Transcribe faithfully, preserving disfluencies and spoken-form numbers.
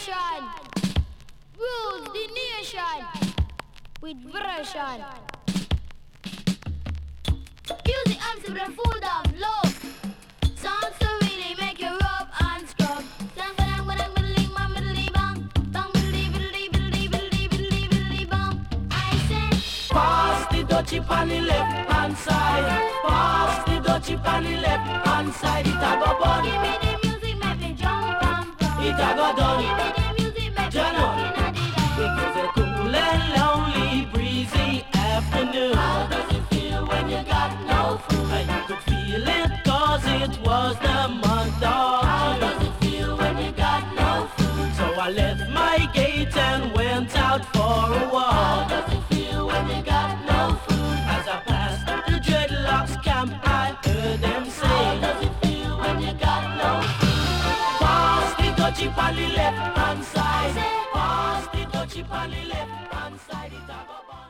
station rules the nation with version. Music arms to the food of love. Songs to really make you rub and scrub. Dang dang dang biddly bang biddly bang bang biddly biddly biddly biddly biddly biddly bang. I say pass the dutchie on the left hand side. Pass the dutchie on the left hand side. It a go bun. Give me the music, make me jump and run. It a go done. Give me the music, make me Jano. jump in the dark. Because a cool and lonely breezy afternoon. How does it feel when you got no food? I could feel it cause it was the month of How June. does it feel when you got no food? So I left my gate and went out for a How walk. does it feel when you got no food? As I passed the dreadlocks camp, I heard them How say, does it feel when you got no food? pass the dutchie on the left hand side. Pass the dutchie on the left hand side. It a go bun.